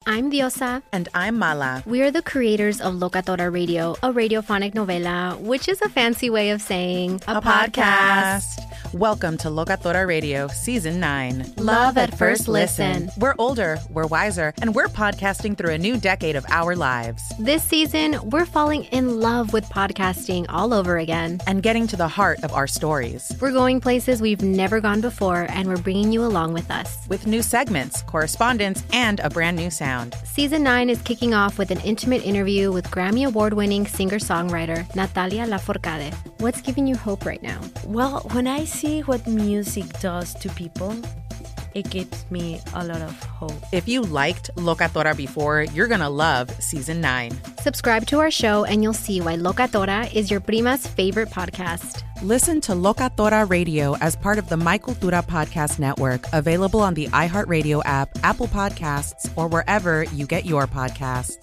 I'm Diosa. And I'm Mala. We are the creators of Locatora Radio, a radiophonic novela, which is a fancy way of saying a podcast. Welcome to Locatora Radio, Season 9. Love at first listen. We're older, we're wiser, and we're podcasting through a new decade of our lives. This season, we're falling in love with podcasting all over again. And getting to the heart of our stories. We're going places we've never gone before, and we're bringing you along with us. With new segments, correspondence, and a brand new sound. Season 9 is kicking off with an intimate interview with Grammy Award-winning singer-songwriter Natalia Lafourcade. What's giving you hope right now? Well, when I see what music does to people, it gives me a lot of hope. If you liked Locatora before, you're going to love Season 9. Subscribe to our show and you'll see why Locatora is your prima's favorite podcast. Listen to Locatora Radio as part of the My Cultura Podcast Network, available on the iHeartRadio app, Apple Podcasts, or wherever you get your podcasts.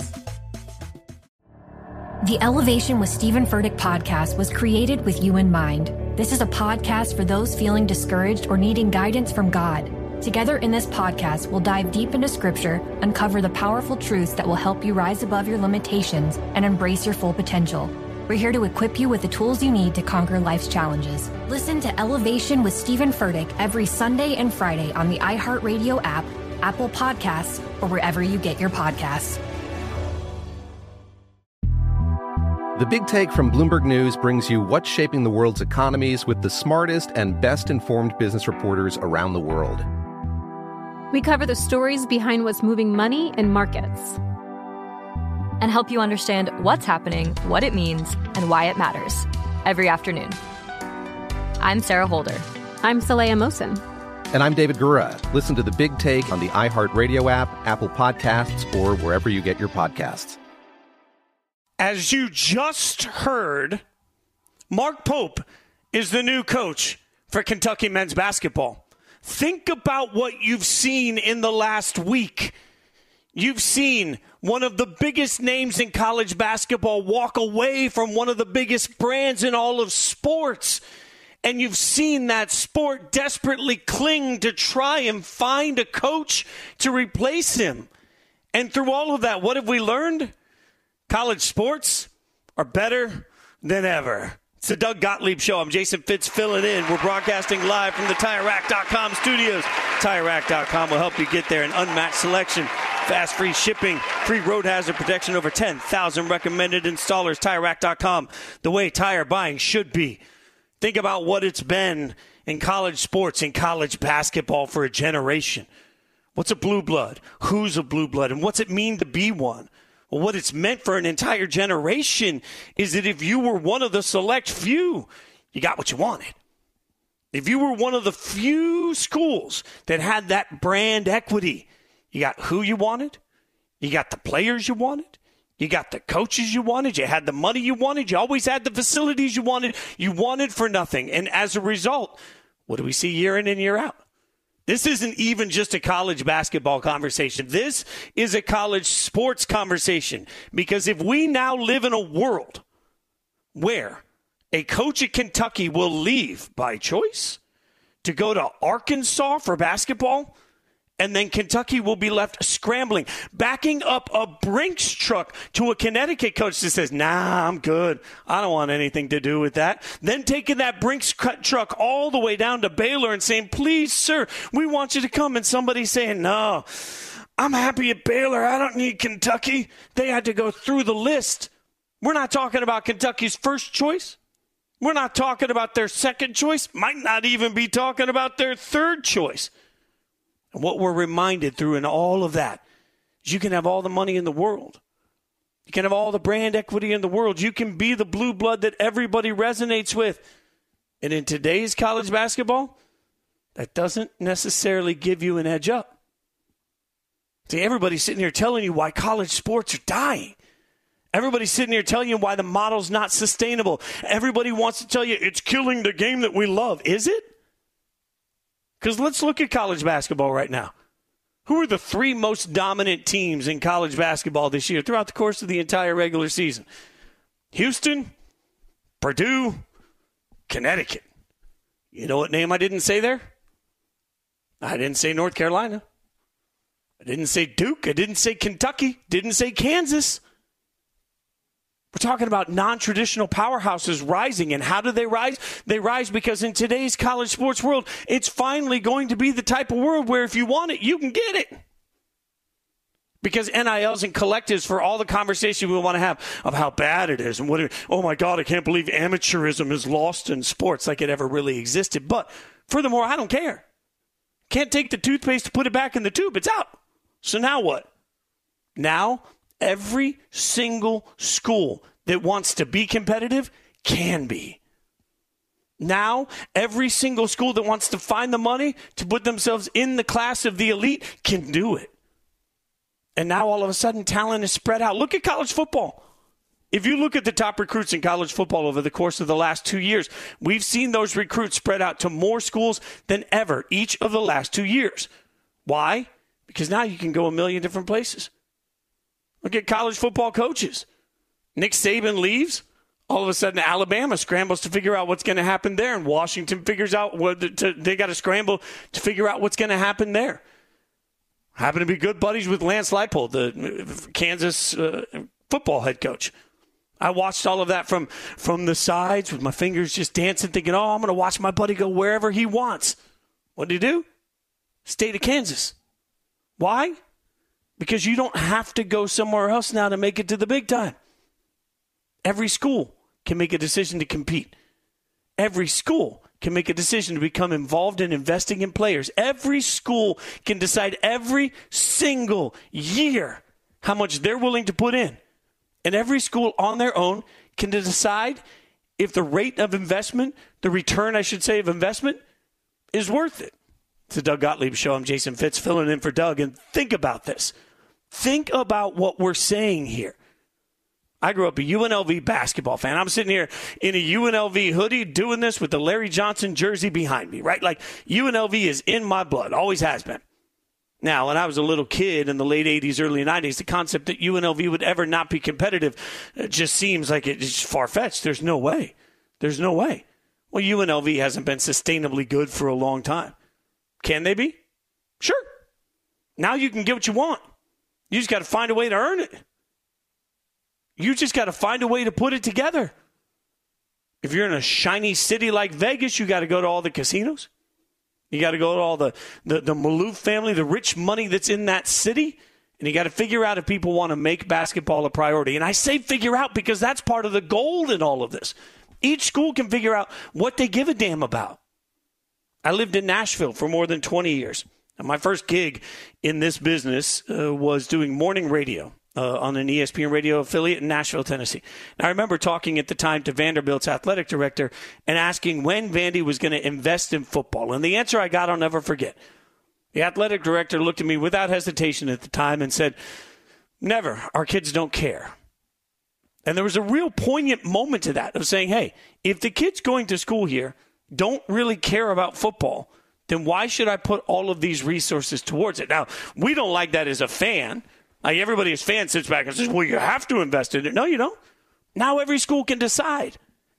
The Elevation with Stephen Furtick podcast was created with you in mind. This is a podcast for those feeling discouraged or needing guidance from God. Together in this podcast, we'll dive deep into Scripture, uncover the powerful truths that will help you rise above your limitations and embrace your full potential. We're here to equip you with the tools you need to conquer life's challenges. Listen to Elevation with Stephen Furtick every Sunday and Friday on the iHeartRadio app, Apple Podcasts, or wherever you get your podcasts. The Big Take from Bloomberg News brings you what's shaping the world's economies with the smartest and best-informed business reporters around the world. We cover the stories behind what's moving money and markets. And help you understand what's happening, what it means, and why it matters. Every afternoon. I'm Sarah Holder. I'm Saleha Mohsin. And I'm David Gura. Listen to The Big Take on the iHeartRadio app, Apple Podcasts, or wherever you get your podcasts. As you just heard, Mark Pope is the new coach for Kentucky men's basketball. Think about what you've seen in the last week. You've seen one of the biggest names in college basketball walk away from one of the biggest brands in all of sports. And you've seen that sport desperately cling to try and find a coach to replace him. And through all of that, what have we learned? College sports are better than ever. It's the Doug Gottlieb Show. I'm Jason Fitz filling in. We're broadcasting live from the TireRack.com studios. TireRack.com will help you get there. An unmatched selection, fast free shipping, free road hazard protection, over 10,000 recommended installers. TireRack.com, the way tire buying should be. Think about what it's been in college sports, in college basketball for a generation. What's a blue blood? Who's a blue blood? And what's it mean to be one? Well, what it's meant for an entire generation is that if you were one of the select few, you got what you wanted. If you were one of the few schools that had that brand equity, you got who you wanted, you got the players you wanted, you got the coaches you wanted, you had the money you wanted, you always had the facilities you wanted for nothing. And as a result, what do we see year in and year out? This isn't even just a college basketball conversation. This is a college sports conversation. Because if we now live in a world where a coach at Kentucky will leave by choice to go to Arkansas for basketball, and then Kentucky will be left scrambling, backing up a Brinks truck to a Connecticut coach that says, nah, I'm good. I don't want anything to do with that. Then taking that Brinks truck all the way down to Baylor and saying, please, sir, we want you to come. And somebody saying, no, I'm happy at Baylor. I don't need Kentucky. They had to go through the list. We're not talking about Kentucky's first choice. We're not talking about their second choice. Might not even be talking about their third choice. And what we're reminded through in all of that is you can have all the money in the world. You can have all the brand equity in the world. You can be the blue blood that everybody resonates with. And in today's college basketball, that doesn't necessarily give you an edge up. See, everybody's sitting here telling you why college sports are dying. Everybody's sitting here telling you why the model's not sustainable. Everybody wants to tell you it's killing the game that we love. Is it? Because let's look at college basketball right now. Who are the three most dominant teams in college basketball this year throughout the course of the entire regular season? Houston, Purdue, Connecticut. You know what name I didn't say there? I didn't say North Carolina. I didn't say Duke. I didn't say Kentucky. Didn't say Kansas. We're talking about non-traditional powerhouses rising. And how do they rise? They rise because in today's college sports world, it's finally going to be the type of world where if you want it, you can get it. Because NILs and collectives, for all the conversation we want to have of how bad it is and oh my God, I can't believe amateurism is lost in sports like it ever really existed. But furthermore, I don't care. Can't take the toothpaste to put it back in the tube. It's out. So now what? Now every single school that wants to be competitive can be. Now, every single school that wants to find the money to put themselves in the class of the elite can do it. And now all of a sudden talent is spread out. Look at college football. If you look at the top recruits in college football over the course of the last 2 years, we've seen those recruits spread out to more schools than ever each of the last 2 years. Why? Because now you can go a million different places. Look at college football coaches. Nick Saban leaves. All of a sudden, Alabama scrambles to figure out what's going to happen there. And Washington figures out they got to scramble to figure out what's going to happen there. Happen to be good buddies with Lance Leipold, the Kansas football head coach. I watched all of that from the sides with my fingers just dancing, thinking, I'm going to watch my buddy go wherever he wants. What did he do? State of Kansas. Why? Because you don't have to go somewhere else now to make it to the big time. Every school can make a decision to compete. Every school can make a decision to become involved in investing in players. Every school can decide every single year how much they're willing to put in. And every school on their own can decide if the rate of investment, the return, I should say, of investment is worth it. It's the Doug Gottlieb Show. I'm Jason Fitz, filling in for Doug. And think about this. Think about what we're saying here. I grew up a UNLV basketball fan. I'm sitting here in a UNLV hoodie doing this with the Larry Johnson jersey behind me, right? Like UNLV is in my blood, always has been. Now, when I was a little kid in the late 80s, early 90s, the concept that UNLV would ever not be competitive just seems like it's far-fetched. There's no way. There's no way. Well, UNLV hasn't been sustainably good for a long time. Can they be? Sure. Now you can get what you want. You just got to find a way to earn it. You just got to find a way to put it together. If you're in a shiny city like Vegas, you got to go to all the casinos. You got to go to all the Maloof family, the rich money that's in that city. And you got to figure out if people want to make basketball a priority. And I say figure out because that's part of the gold in all of this. Each school can figure out what they give a damn about. I lived in Nashville for more than 20 years. And my first gig in this business was doing morning radio on an ESPN radio affiliate in Nashville, Tennessee. And I remember talking at the time to Vanderbilt's athletic director and asking when Vandy was going to invest in football. And the answer I got, I'll never forget. The athletic director looked at me without hesitation at the time and said, never. Our kids don't care. And there was a real poignant moment to that of saying, hey, if the kids going to school here don't really care about football, then why should I put all of these resources towards it? Now, we don't like that as a fan. Like everybody as fan sits back and says, well, you have to invest in it. No, you don't. Now every school can decide.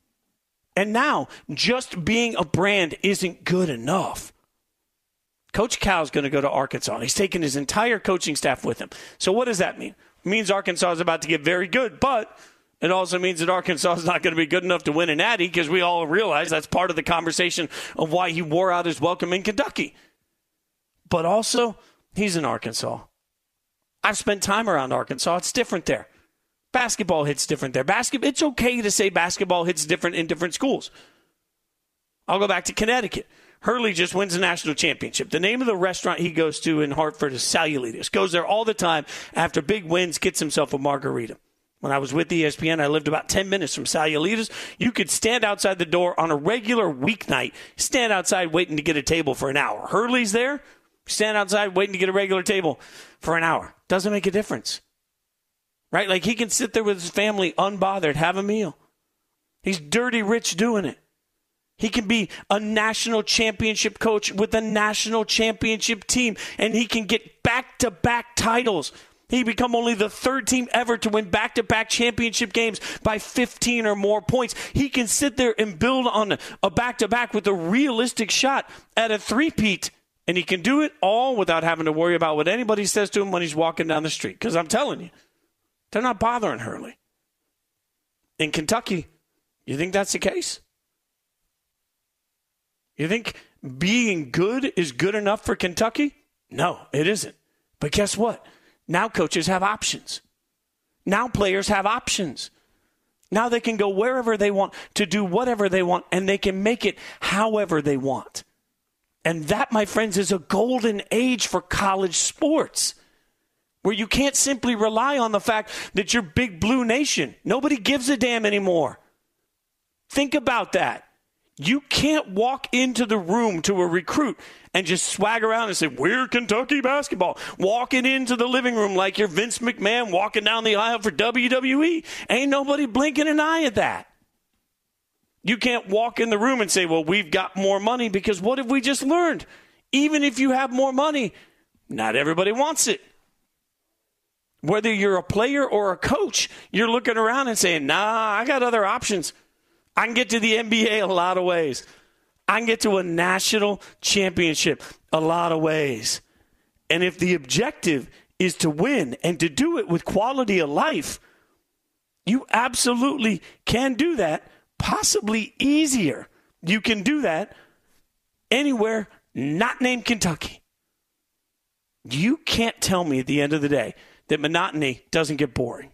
And now just being a brand isn't good enough. Coach Cal's going to go to Arkansas. He's taking his entire coaching staff with him. So what does that mean? It means Arkansas is about to get very good, but it also means that Arkansas is not going to be good enough to win a natty because we all realize that's part of the conversation of why he wore out his welcome in Kentucky. But also, he's in Arkansas. I've spent time around Arkansas. It's different there. Basketball hits different there. It's okay to say basketball hits different in different schools. I'll go back to Connecticut. Hurley just wins a national championship. The name of the restaurant he goes to in Hartford is Salulitas. Goes there all the time after big wins, gets himself a margarita. When I was with ESPN, I lived about 10 minutes from Salulitas. You could stand outside the door on a regular weeknight, stand outside waiting to get a table for an hour. Hurley's there. Stand outside waiting to get a regular table for an hour. Doesn't make a difference. Right? Like he can sit there with his family unbothered, have a meal. He's dirty rich doing it. He can be a national championship coach with a national championship team, and he can get back-to-back titles. He become only the third team ever to win back-to-back championship games by 15 or more points. He can sit there and build on a back-to-back with a realistic shot at a three-peat And he can do it all without having to worry about what anybody says to him when he's walking down the street. Because I'm telling you, they're not bothering Hurley. In Kentucky, you think that's the case? You think being good is good enough for Kentucky? No, it isn't. But guess what? Now coaches have options. Now players have options. Now they can go wherever they want to do whatever they want, and they can make it however they want. And that, my friends, is a golden age for college sports, where you can't simply rely on the fact that you're Big Blue Nation. Nobody gives a damn anymore. Think about that. You can't walk into the room to a recruit and just swag around and say, we're Kentucky basketball. Walking into the living room like you're Vince McMahon walking down the aisle for WWE. Ain't nobody blinking an eye at that. You can't walk in the room and say, well, we've got more money, because what have we just learned? Even if you have more money, not everybody wants it. Whether you're a player or a coach, you're looking around and saying, nah, I got other options. I can get to the NBA a lot of ways. I can get to a national championship a lot of ways. And if the objective is to win and to do it with quality of life, you absolutely can do that, possibly easier. You can do that anywhere not named Kentucky. You can't tell me at the end of the day that monotony doesn't get boring.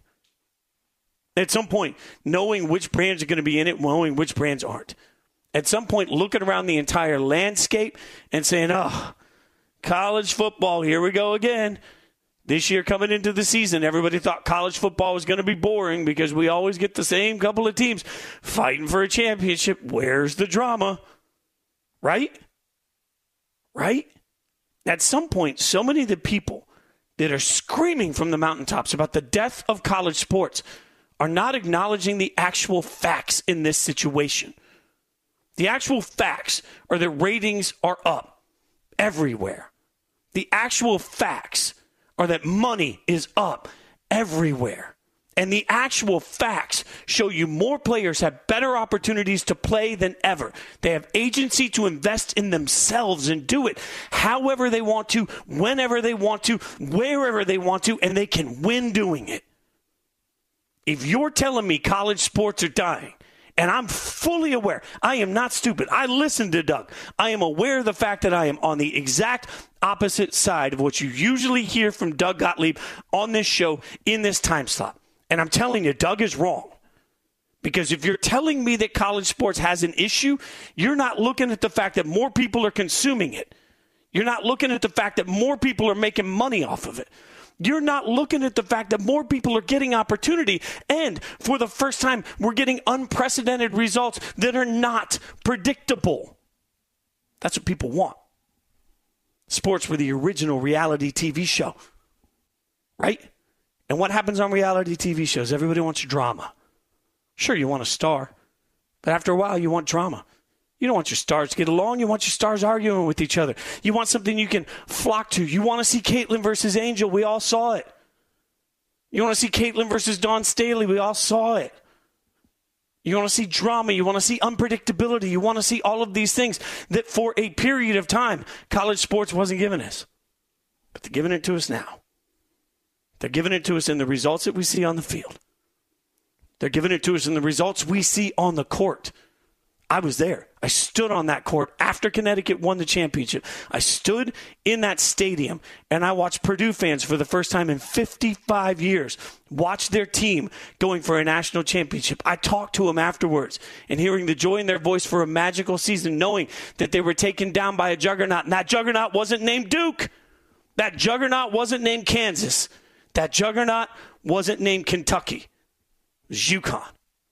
At some point, knowing which brands are going to be in it, knowing which brands aren't. At some point, looking around the entire landscape and saying, oh, college football, here we go again. This year coming into the season, everybody thought college football was going to be boring because we always get the same couple of teams fighting for a championship. Where's the drama? Right? Right? At some point, so many of the people that are screaming from the mountaintops about the death of college sports are not acknowledging the actual facts in this situation. The actual facts are that ratings are up everywhere. The actual facts are that money is up everywhere. And the actual facts show you more players have better opportunities to play than ever. They have agency to invest in themselves and do it however they want to, whenever they want to, wherever they want to, and they can win doing it. If you're telling me college sports are dying, and I'm fully aware, I am not stupid. I listened to Doug. I am aware of the fact that I am on the exact opposite side of what you usually hear from Doug Gottlieb on this show in this time slot. And I'm telling you, Doug is wrong. Because if you're telling me that college sports has an issue, you're not looking at the fact that more people are consuming it. You're not looking at the fact that more people are making money off of it. You're not looking at the fact that more people are getting opportunity. And for the first time, we're getting unprecedented results that are not predictable. That's what people want. Sports were the original reality TV show, right? And what happens on reality TV shows? Everybody wants drama. Sure, you want a star, but after a while, you want drama. You don't want your stars to get along. You want your stars arguing with each other. You want something you can flock to. You want to see Caitlyn versus Angel. We all saw it. You want to see Caitlyn versus Dawn Staley. We all saw it. You want to see drama. You want to see unpredictability. You want to see all of these things that for a period of time, college sports wasn't giving us. But they're giving it to us now. They're giving it to us in the results that we see on the field. They're giving it to us in the results we see on the court. I was there. I stood on that court after Connecticut won the championship. I stood in that stadium, and I watched Purdue fans for the first time in 55 years watch their team going for a national championship. I talked to them afterwards, and hearing the joy in their voice for a magical season, knowing that they were taken down by a juggernaut, and that juggernaut wasn't named Duke. That juggernaut wasn't named Kansas. That juggernaut wasn't named Kentucky. It was UConn.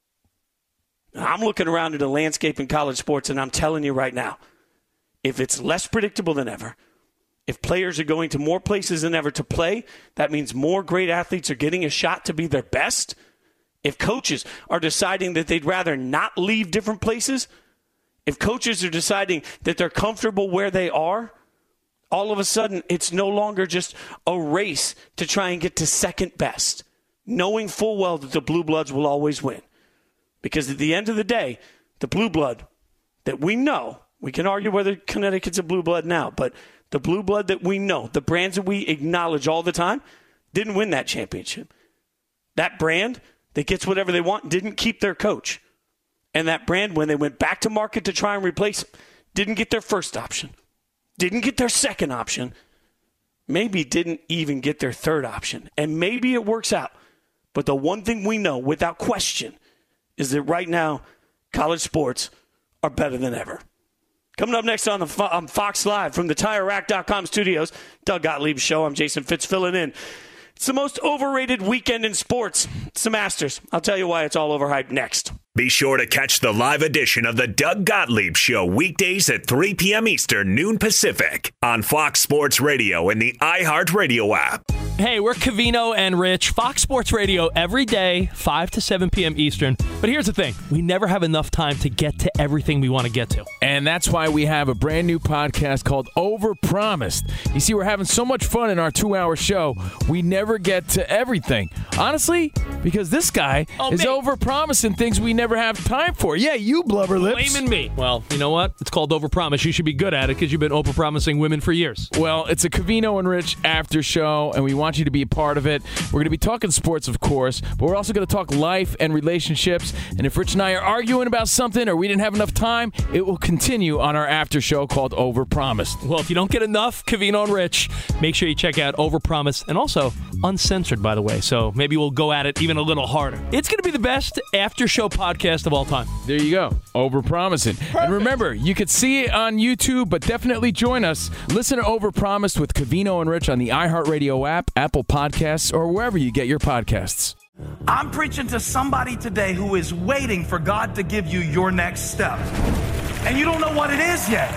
I'm looking around at the landscape in college sports, and I'm telling you right now, if it's less predictable than ever, if players are going to more places than ever to play, that means more great athletes are getting a shot to be their best. If coaches are deciding that they'd rather not leave different places, if coaches are deciding that they're comfortable where they are, all of a sudden it's no longer just a race to try and get to second best, knowing full well that the Blue Bloods will always win. Because at the end of the day, the blue blood that we know, we can argue whether Connecticut's a blue blood now, but the blue blood that we know, the brands that we acknowledge all the time, didn't win that championship. That brand that gets whatever they want didn't keep their coach. And that brand, when they went back to market to try and replace him, didn't get their first option, didn't get their second option, maybe didn't even get their third option. And maybe it works out. But the one thing we know without question is that right now, college sports are better than ever. Coming up next on Fox Live from the TireRack.com studios, Doug Gottlieb Show. I'm Jason Fitz filling in. It's the most overrated weekend in sports. It's the Masters. I'll tell you why it's all overhyped next. Be sure to catch the live edition of the Doug Gottlieb Show weekdays at 3 p.m. Eastern, noon Pacific on Fox Sports Radio and the iHeartRadio app. Hey, we're Covino and Rich, Fox Sports Radio every day, 5 to 7 p.m. Eastern. But here's the thing. We never have enough time to get to everything we want to get to. And that's why we have a brand new podcast called Overpromised. You see, we're having so much fun in our 2-hour show, we never get to everything. Honestly, because this guy is overpromising things we never have time for. Yeah, you blubber lips. Blaming me. Well, you know what? It's called Overpromise. You should be good at it because you've been overpromising women for years. Well, it's a Covino and Rich after show, and we want you to be a part of it. We're going to be talking sports, of course, but we're also going to talk life and relationships. And if Rich and I are arguing about something or we didn't have enough time, it will continue on our after show called Overpromised. Well, if you don't get enough Covino and Rich, make sure you check out Overpromise, and also uncensored, by the way. So maybe we'll go at it even a little harder. It's going to be the best after show podcast of all time. There you go. Overpromising. Perfect. And remember, you could see it on YouTube, but definitely join us. Listen to Overpromised with Covino and Rich on the iHeartRadio app, Apple Podcasts, or wherever you get your podcasts. I'm preaching to somebody today who is waiting for God to give you your next step. And you don't know what it is yet.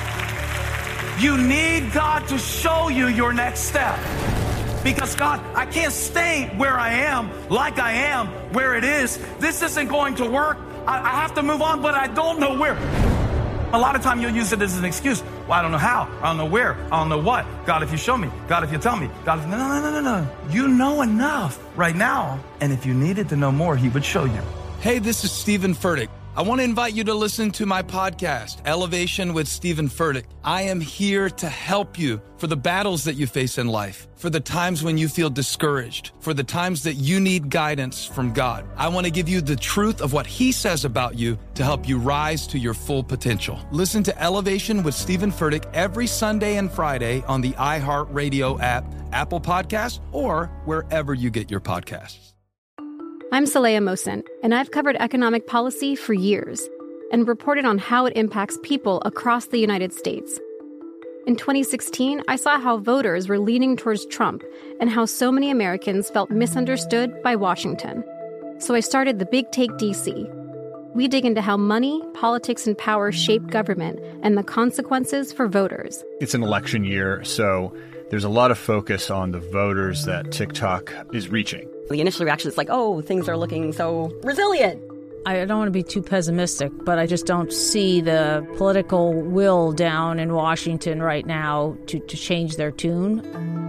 You need God to show you your next step. Because God, I can't stay where I am, like I am, where it is. This isn't going to work. I have to move on, but I don't know where. A lot of time you'll use it as an excuse. Well, I don't know how. I don't know where. I don't know what. God, if you show me. God, if you tell me. God, if... No. You know enough right now. And if you needed to know more, he would show you. Hey, this is Stephen Furtick. I want to invite you to listen to my podcast, Elevation with Stephen Furtick. I am here to help you for the battles that you face in life, for the times when you feel discouraged, for the times that you need guidance from God. I want to give you the truth of what he says about you to help you rise to your full potential. Listen to Elevation with Stephen Furtick every Sunday and Friday on the iHeartRadio app, Apple Podcasts, or wherever you get your podcasts. I'm Saleha Mohsen, and I've covered economic policy for years and reported on how it impacts people across the United States. In 2016, I saw how voters were leaning towards Trump and how so many Americans felt misunderstood by Washington. So I started the Big Take DC. We dig into how money, politics, and power shape government and the consequences for voters. It's an election year, so there's a lot of focus on the voters that TikTok is reaching. The initial reaction is like, oh, things are looking so resilient. I don't want to be too pessimistic, but I just don't see the political will down in Washington right now to change their tune.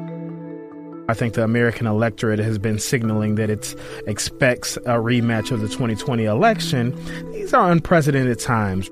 I think the American electorate has been signaling that it expects a rematch of the 2020 election. These are unprecedented times.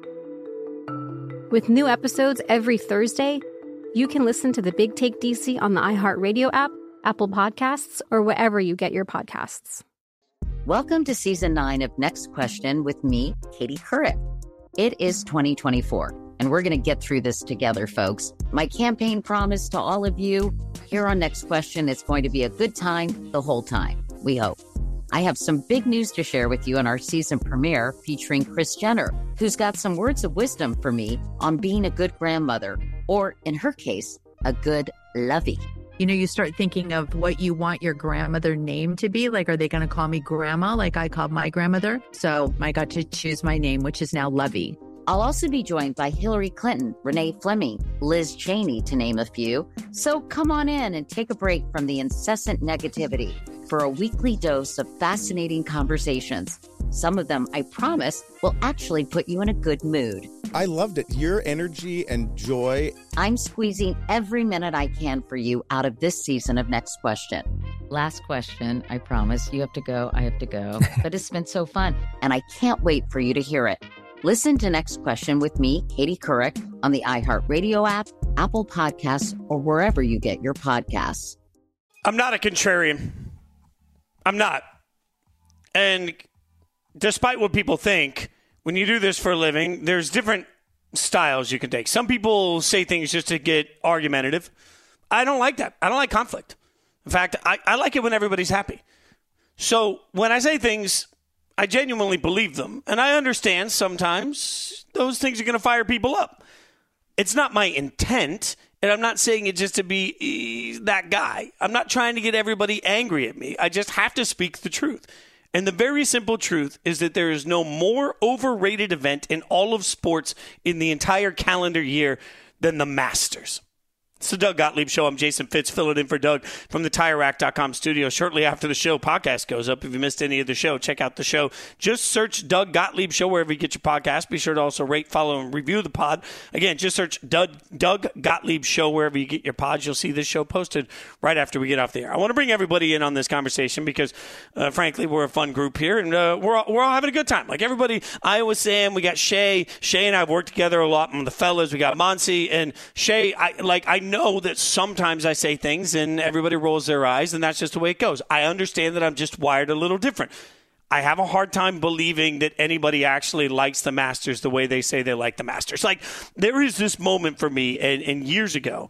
With new episodes every Thursday, you can listen to the Big Take DC on the iHeartRadio app, Apple Podcasts, or wherever you get your podcasts. Welcome to Season 9 of Next Question with me, Katie Couric. It is 2024, and we're going to get through this together, folks. My campaign promise to all of you, here on Next Question, it's going to be a good time the whole time, we hope. I have some big news to share with you in our season premiere featuring Kris Jenner, who's got some words of wisdom for me on being a good grandmother, or in her case, a good lovey. You know, you start thinking of what you want your grandmother name to be. Like, are they going to call me grandma like I called my grandmother? So I got to choose my name, which is now Lovey. I'll also be joined by Hillary Clinton, Renee Fleming, Liz Cheney, to name a few. So come on in and take a break from the incessant negativity for a weekly dose of fascinating conversations. Some of them, I promise, will actually put you in a good mood. I loved it. Your energy and joy. I'm squeezing every minute I can for you out of this season of Next Question. Last question, I promise. You have to go, I have to go. But it's been so fun, and I can't wait for you to hear it. Listen to Next Question with me, Katie Couric, on the iHeartRadio app, Apple Podcasts, or wherever you get your podcasts. I'm not a contrarian. I'm not. And despite what people think, when you do this for a living, there's different styles you can take. Some people say things just to get argumentative. I don't like that. I don't like conflict. In fact, I like it when everybody's happy. So when I say things, I genuinely believe them. And I understand sometimes those things are going to fire people up. It's not my intent, and I'm not saying it just to be that guy. I'm not trying to get everybody angry at me. I just have to speak the truth. And the very simple truth is that there is no more overrated event in all of sports in the entire calendar year than the Masters. It's the Doug Gottlieb Show. I'm Jason Fitz, filling in for Doug from the TireRack.com studio. Shortly after the show, podcast goes up. If you missed any of the show, check out the show. Just search Doug Gottlieb Show wherever you get your podcast. Be sure to also rate, follow, and review the pod. Again, just search Doug Gottlieb Show wherever you get your pods. You'll see this show posted right after we get off the air. I want to bring everybody in on this conversation because, frankly, we're a fun group here, and we're all having a good time. Like everybody, Iowa Sam, we got Shay. Shay and I have worked together a lot. The fellas, we got Monsi and Shay. I know that sometimes I say things and everybody rolls their eyes, and that's just the way it goes. I understand that I'm just wired a little different. I have a hard time believing that anybody actually likes the Masters the way they say they like the Masters. Like, there is this moment for me, and years ago,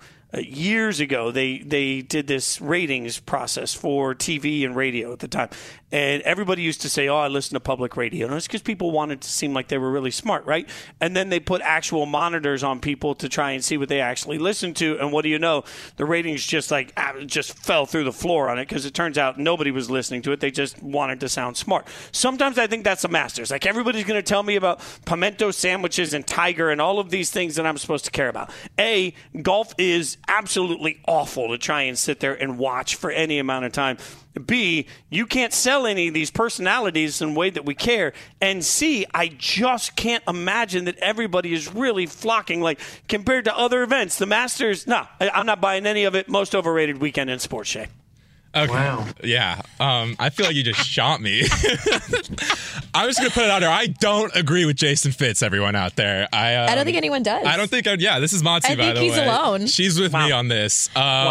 they did this ratings process for TV and radio at the time. And everybody used to say, I listen to public radio. And it's because people wanted to seem like they were really smart, right? And then they put actual monitors on people to try and see what they actually listened to. And what do you know? The ratings just fell through the floor on it because it turns out nobody was listening to it. They just wanted to sound smart. Sometimes I think that's the Masters. Like, everybody's going to tell me about pimento sandwiches and Tiger and all of these things that I'm supposed to care about. A, golf is absolutely awful to try and sit there and watch for any amount of time. B, you can't sell any of these personalities in a way that we care. And C, I just can't imagine that everybody is really flocking, like, compared to other events. The Masters, no, I'm not buying any of it. Most overrated weekend in sports, Shay. Okay. Wow. Yeah. I feel like you just shot me. I was going to put it out there. I don't agree with Jason Fitz, everyone out there. I don't think anyone does. I don't think this is Monty, by the way. I think he's alone. She's with me on this.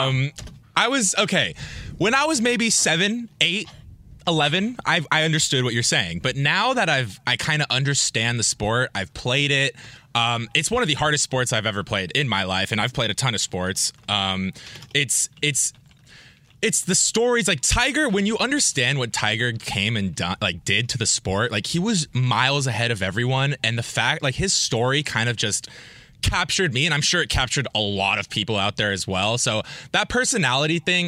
When I was maybe 7, 8, 11, I understood what you're saying. But now that I kind of understand the sport, I've played it. It's one of the hardest sports I've ever played in my life, and I've played a ton of sports. It's the stories, like Tiger. When you understand what Tiger came and did to the sport, like, he was miles ahead of everyone, and the fact, like, his story kind of just captured me, and I'm sure it captured a lot of people out there as well. So that personality thing,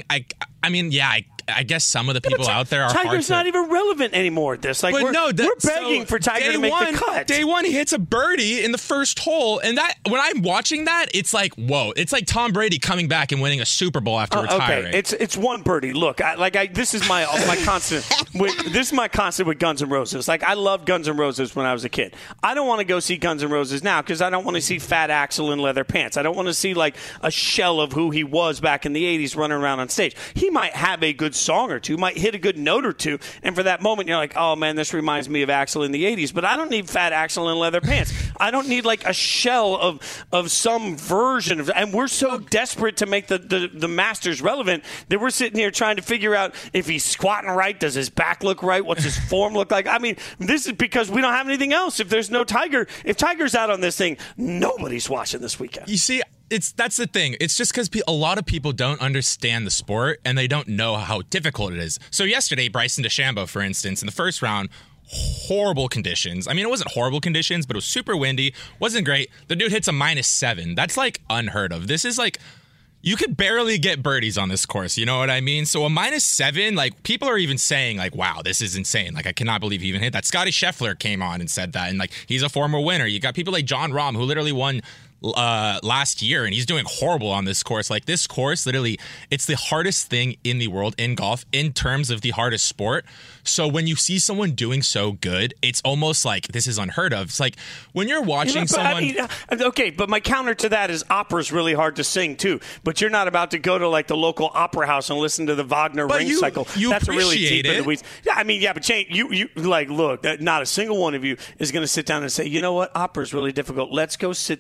I guess some of the people out there are Tiger's not even relevant anymore at this. Like, we're begging for Tiger to make the cut. Day one, he hits a birdie in the first hole, and that, when I'm watching that, it's like, whoa. It's like Tom Brady coming back and winning a Super Bowl after retiring. Okay, it's one birdie. Look, this is my constant. This is my constant with Guns N' Roses. Like, I loved Guns N' Roses when I was a kid. I don't want to go see Guns N' Roses now because I don't want to see Fat Axl in leather pants. I don't want to see, like, a shell of who he was back in the 80s running around on stage. He might have a good song or two, might hit a good note or two, and for that moment you're like, oh man, this reminds me of Axl in the 80s, but I don't need Fat Axl in leather pants. I don't need, like, a shell of some version of, and we're so desperate to make the Masters relevant that we're sitting here trying to figure out if he's squatting right, does his back look right, what's his form look like. I mean, this is because we don't have anything else. If there's no Tiger, if Tiger's out on this thing, nobody's watching this weekend. You see, that's the thing. It's just because a lot of people don't understand the sport and they don't know how difficult it is. So yesterday, Bryson DeChambeau, for instance, in the first round, horrible conditions. I mean, it wasn't horrible conditions, but it was super windy. Wasn't great. The dude hits a -7. That's, like, unheard of. This is, like, you could barely get birdies on this course. You know what I mean? So a -7, like, people are even saying, like, wow, this is insane. Like, I cannot believe he even hit that. Scotty Scheffler came on and said that, and, like, he's a former winner. You got people like John Rahm, who literally won last year, and he's doing horrible on this course. Like, this course, literally, it's the hardest thing in the world in golf in terms of the hardest sport. So when you see someone doing so good, it's almost like this is unheard of. It's like when you're watching someone. Okay, but my counter to that is opera's really hard to sing too. But you're not about to go to, like, the local opera house and listen to the Wagner Ring Cycle. That's really deep in the weeds. Yeah, I mean, yeah, but Shane, you like, look, not a single one of you is going to sit down and say, you know what, opera's really difficult. Let's go sit through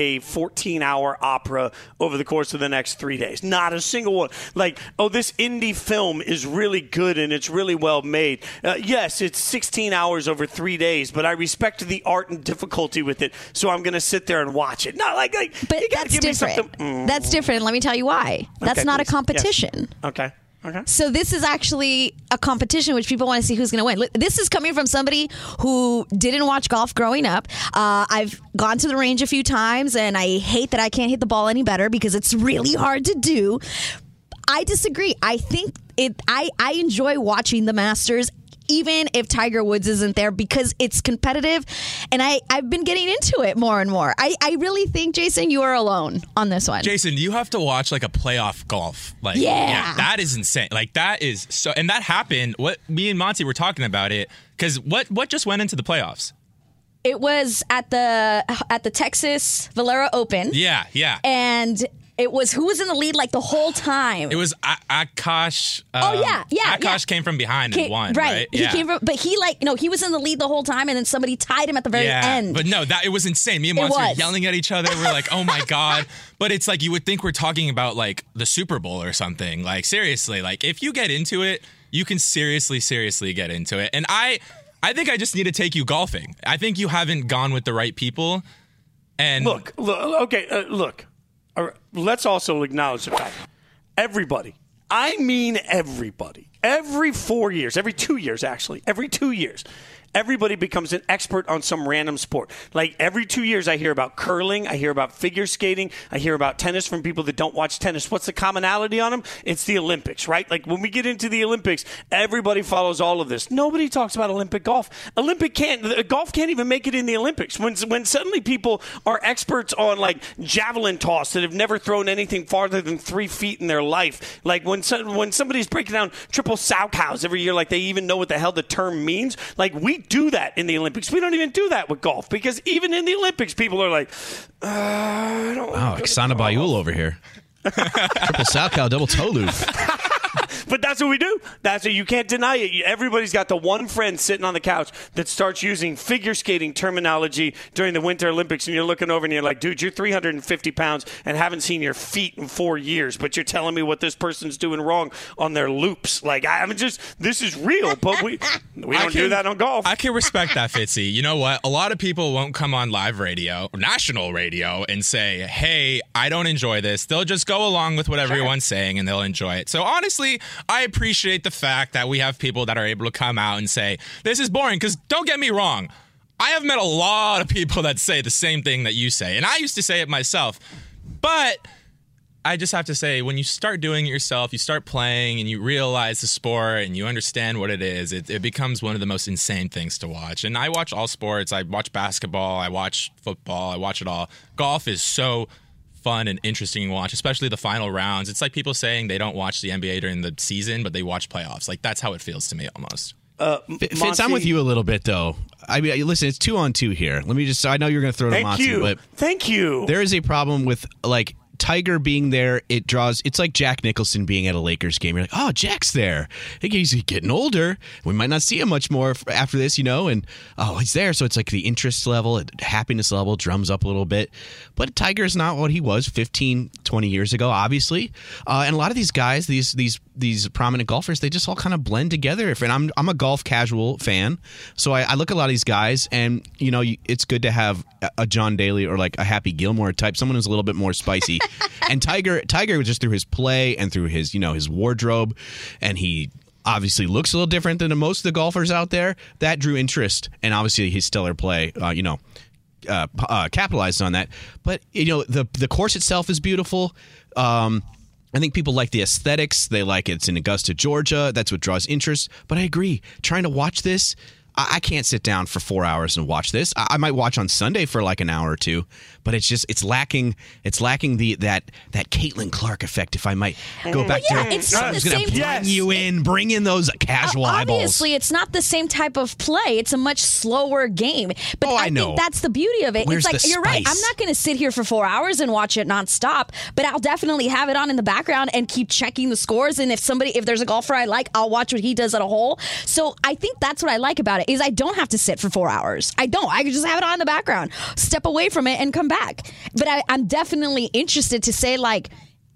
a 14-hour opera over the course of the next 3 days. Not a single one. Like, oh, this indie film is really good and it's really well made. Yes, it's 16 hours over 3 days, but I respect the art and difficulty with it, so I'm going to sit there and watch it. Not like but you that's give different. Me That's different. Let me tell you why. That's Okay, not please. a competition. Yes. Okay. So this is actually a competition which people want to see who's going to win. Look, this is coming from somebody who didn't watch golf growing up. I've gone to the range a few times, and I hate that I can't hit the ball any better because it's really hard to do. I disagree. I think I enjoy watching the Masters, even if Tiger Woods isn't there, because it's competitive, and I've been getting into it more and more. I really think, Jason, you are alone on this one. Jason, you have to watch like a playoff golf. Like, yeah, that is insane. Like, that is so, and that happened. What me and Monty were talking about it, because what just went into the playoffs? It was at the Texas Valero Open. Yeah. And it was who was in the lead like the whole time. It was Akash. Akash came from behind and won. Right. He came from, but he was in the lead the whole time, and then somebody tied him at the very end. But no, it was insane. Me and Monty were yelling at each other. We're like, oh my God. But it's like, you would think we're talking about like the Super Bowl or something. Like, seriously, like if you get into it, you can seriously get into it. And I think I just need to take you golfing. I think you haven't gone with the right people. And look. Let's also acknowledge the fact everybody, I mean everybody, every 4 years, every 2 years actually, every 2 years, everybody becomes an expert on some random sport. Like every 2 years I hear about curling, I hear about figure skating, I hear about tennis from people that don't watch tennis. What's the commonality on them? It's the Olympics, right? Like when we get into the Olympics, everybody follows all of this. Nobody talks about Olympic golf. Golf can't even make it in the Olympics. When suddenly people are experts on like javelin toss that have never thrown anything farther than 3 feet in their life. Like when somebody's breaking down triple sow cows every year, like they even know what the hell the term means. Like we do that in the Olympics. We don't even do that with golf because even in the Olympics, people are like, I don't wow, Oksana Bayul over here. Triple sow cow, double toe loop. But that's what we do. That's what you can't deny it. Everybody's got the one friend sitting on the couch that starts using figure skating terminology during the Winter Olympics, and you're looking over and you're like, dude, you're 350 pounds and haven't seen your feet in 4 years, but you're telling me what this person's doing wrong on their loops. Like, this is real, but we don't do that on golf. I can respect that, Fitzy. You know what? A lot of people won't come on live radio or national radio and say, hey, I don't enjoy this. They'll just go along with what everyone's saying and they'll enjoy it. So honestly, I appreciate the fact that we have people that are able to come out and say, this is boring, because don't get me wrong. I have met a lot of people that say the same thing that you say, and I used to say it myself. But I just have to say, when you start doing it yourself, you start playing and you realize the sport and you understand what it is, it becomes one of the most insane things to watch. And I watch all sports. I watch basketball. I watch football. I watch it all. Golf is so fun and interesting to watch, especially the final rounds. It's like people saying they don't watch the NBA during the season, but they watch playoffs. Like, that's how it feels to me almost. Fitz, I'm with you a little bit, though. I mean, listen, it's 2-on-2 here. Let me just, I know you're going to throw to Monty, but thank you. There is a problem with, like, Tiger being there, it's like Jack Nicholson being at a Lakers game. You're like, oh, Jack's there. He's getting older. We might not see him much more after this, and he's there. So it's like the interest level, happiness level drums up a little bit. But Tiger's not what he was 15, 20 years ago, obviously. And a lot of these guys, these prominent golfers, they just all kind of blend together. And I'm a golf casual fan, so I look at a lot of these guys, and it's good to have a John Daly or like a Happy Gilmore type, someone who's a little bit more spicy. And Tiger was just through his play and through his his wardrobe, and he obviously looks a little different than most of the golfers out there. That drew interest, and obviously his stellar play, capitalized on that. But the course itself is beautiful. I think people like the aesthetics. They like it's in Augusta, Georgia. That's what draws interest. But I agree. Trying to watch this, I can't sit down for 4 hours and watch this. I might watch on Sunday for like an hour or two, but it's lacking that Caitlin Clark effect. If I might go back to it's not the same. Bring in those casual eyeballs. Obviously, it's not the same type of play. It's a much slower game. But I think that's the beauty of it. Where's it's like the you're right. spice? I'm not going to sit here for 4 hours and watch it nonstop, but I'll definitely have it on in the background and keep checking the scores. And if there's a golfer I like, I'll watch what he does at a hole. So I think that's what I like about it. is I don't have to sit for 4 hours. I don't. I can just have it on in the background, step away from it, and come back. But I'm definitely interested to say, like,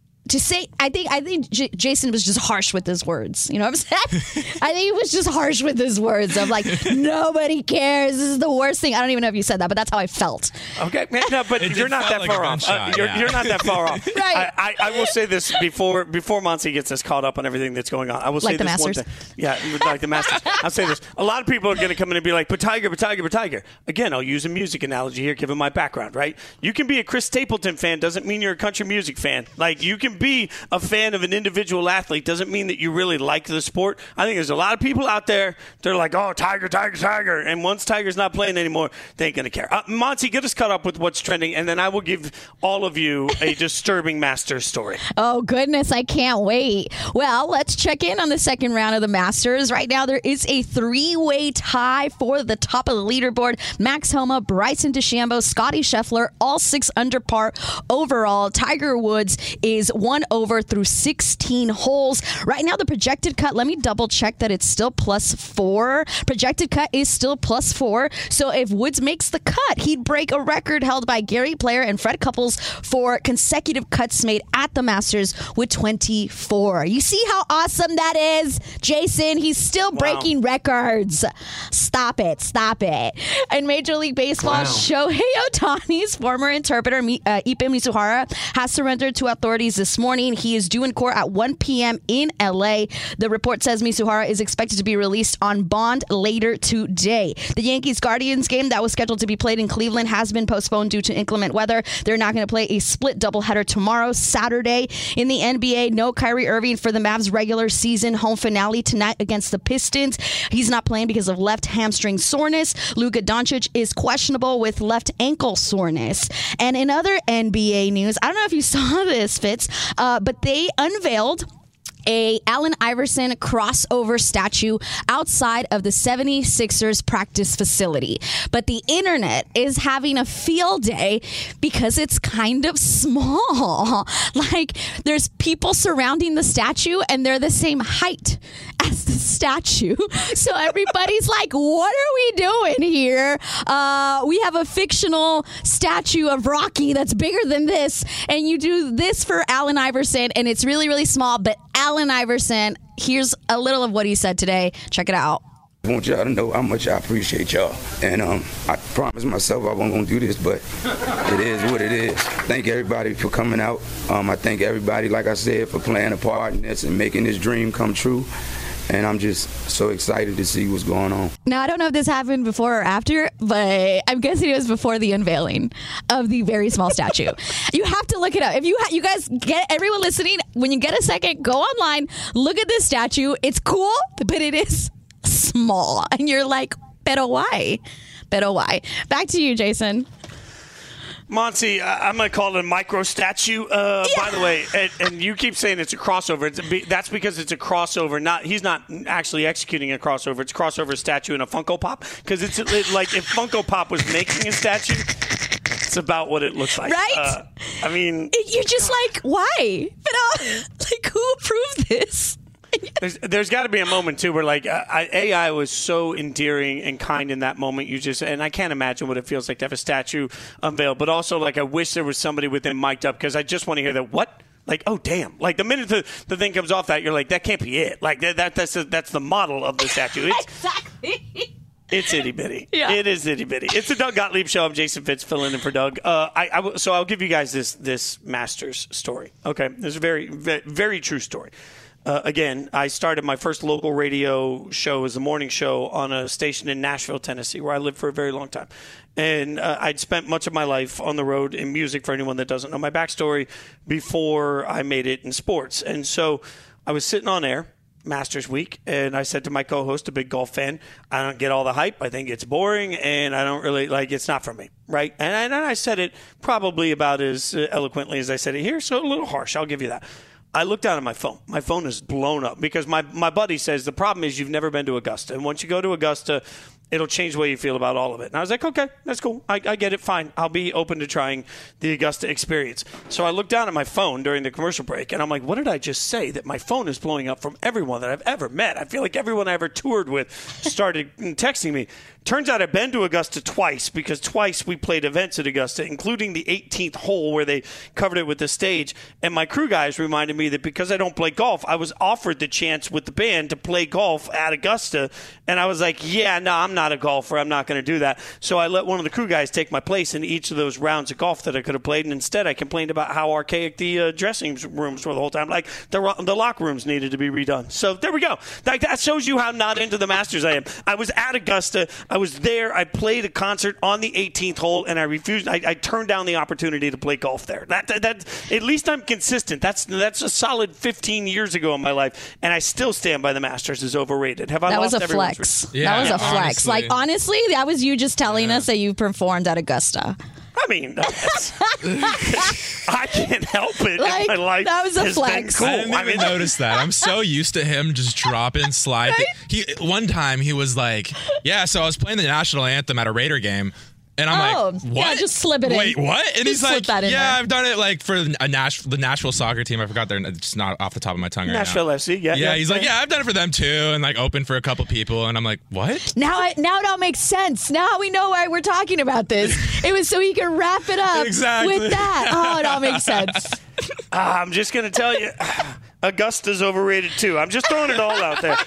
I think Jason was just harsh with his words. You know what I'm saying? I think he was just harsh with his words of like, nobody cares. This is the worst thing. I don't even know if you said that, but that's how I felt. Okay, no, but you're not that far off. You're not that far off. Right. I will say this before Monty gets us caught up on everything that's going on. I will say like the this Masters? one thing. Yeah, like the Masters. I'll say this. A lot of people are going to come in and be like, but Tiger. Again, I'll use a music analogy here, given my background, right? You can be a Chris Stapleton fan, doesn't mean you're a country music fan. Like, you can be a fan of an individual athlete, doesn't mean that you really like the sport. I think there's a lot of people out there, they're like, oh, Tiger. And once Tiger's not playing anymore, they ain't going to care. Monty, get us caught up with what's trending, and then I will give all of you a disturbing Masters story. Oh, goodness, I can't wait. Well, let's check in on the second round of the Masters. Right now, there is a three-way tie for the top of the leaderboard. Max Homa, Bryson DeChambeau, Scottie Scheffler, all 6 under par overall. Tiger Woods is 1 over through 16 holes. Right now, the projected cut, let me double check that it's still +4. Projected cut is still +4. So if Woods makes the cut, he'd break a record held by Gary Player and Fred Couples for consecutive cuts made at the Masters with 24. You see how awesome that is, Jason? He's still breaking records. Stop it. In Major League Baseball, Shohei Ohtani's former interpreter, Ippei Mizuhara, has surrendered to authorities this morning. He is due in court at 1 p.m. in L.A. The report says Mizuhara is expected to be released on bond later today. The Yankees-Guardians game that was scheduled to be played in Cleveland has been postponed due to inclement weather. They're not going to play a split doubleheader tomorrow, Saturday. In the NBA, no Kyrie Irving for the Mavs regular season home finale tonight against the Pistons. He's not playing because of left hamstring soreness. Luka Doncic is questionable with left ankle soreness. And in other NBA news, I don't know if you saw this, Fitz, but they unveiled a Allen Iverson crossover statue outside of the 76ers practice facility. But the internet is having a field day because it's kind of small. Like, there's people surrounding the statue and they're the same height as the statue. So everybody's like, what are we doing here? We have a fictional statue of Rocky that's bigger than this, and you do this for Allen Iverson, and it's really, really small. But Allen Iverson, here's a little of what he said today. Check it out. I want y'all to know how much I appreciate y'all. And I promised myself I wasn't going to do this, but it is what it is. Thank everybody for coming out. I thank everybody, like I said, for playing a part in this and making this dream come true. And I'm just so excited to see what's going on. Now, I don't know if this happened before or after, but I'm guessing it was before the unveiling of the very small statue. You have to look it up. If you guys get, everyone listening, when you get a second, go online, look at this statue. It's cool, but it is small. And you're like, pero why? Back to you, Jason. Monty, I'm going to call it a micro statue, by the way. And you keep saying it's a crossover. That's because it's a crossover. He's not actually executing a crossover. It's a crossover statue and a Funko Pop. Because it's like if Funko Pop was making a statue, it's about what it looks like. Right? I mean, you're just like, why? But like, who approved this? There's got to be a moment, too, where, like, AI was so endearing and kind in that moment. And I can't imagine what it feels like to have a statue unveiled. But also, like, I wish there was somebody with them mic'd up because I just want to hear that, what? Like, oh, damn. Like, the minute the thing comes off that, you're like, that can't be it. Like, that's the model of the statue. Exactly. It's itty-bitty. Yeah. It is itty-bitty. It's the Doug Gottlieb Show. I'm Jason Fitz, filling in for Doug. So I'll give you guys this Masters story. Okay? This is a very, very, very true story. Again, I started my first local radio show as a morning show on a station in Nashville, Tennessee, where I lived for a very long time. And I'd spent much of my life on the road in music, for anyone that doesn't know my backstory, before I made it in sports. And so I was sitting on air, Masters Week, and I said to my co-host, a big golf fan, I don't get all the hype. I think it's boring, and I don't really, it's not for me, right? And I said it probably about as eloquently as I said it here, so a little harsh. I'll give you that. I looked down at my phone. My phone is blown up because my buddy says the problem is you've never been to Augusta. And once you go to Augusta, it'll change the way you feel about all of it. And I was like, okay, that's cool. I get it. Fine. I'll be open to trying the Augusta experience. So I looked down at my phone during the commercial break, and I'm like, what did I just say? That my phone is blowing up from everyone that I've ever met. I feel like everyone I ever toured with started texting me. Turns out I've been to Augusta twice, because twice we played events at Augusta, including the 18th hole where they covered it with the stage. And my crew guys reminded me that because I don't play golf, I was offered the chance with the band to play golf at Augusta. And I was like, yeah, no, I'm not a golfer. I'm not going to do that. So I let one of the crew guys take my place in each of those rounds of golf that I could have played. And instead I complained about how archaic the dressing rooms were the whole time. Like the locker rooms needed to be redone. So there we go. That shows you how not into the Masters I am. I was at Augusta. I was there. I played a concert on the 18th hole, and I refused. I turned down the opportunity to play golf there. That at least I'm consistent. That's a solid 15 years ago in my life, and I still stand by the Masters is overrated. Have I that lost was a everyone's flex. respect? That was a flex. Like, honestly, that was you just telling us that you performed at Augusta. I mean, I can't help it. Like, my life that was a has flex. been cool. I didn't even notice that. I'm so used to him just dropping slide. One time he was like, yeah, so I was playing the national anthem at a Raider game. And I'm like, what? Yeah, just slip it in. Wait, what? And Just he's like, slip that in yeah, there. I've done it like for the Nashville soccer team. I forgot their, it's not off the top of my tongue right Nashville now. FC, yeah. Yeah, he's like, yeah, I've done it for them too, and like opened for a couple people. And I'm like, what? Now it all makes sense. Now we know why we're talking about this. It was so he could wrap it up Exactly. with that. Oh, it all makes sense. I'm just going to tell you, Augusta's overrated too. I'm just throwing it all out there.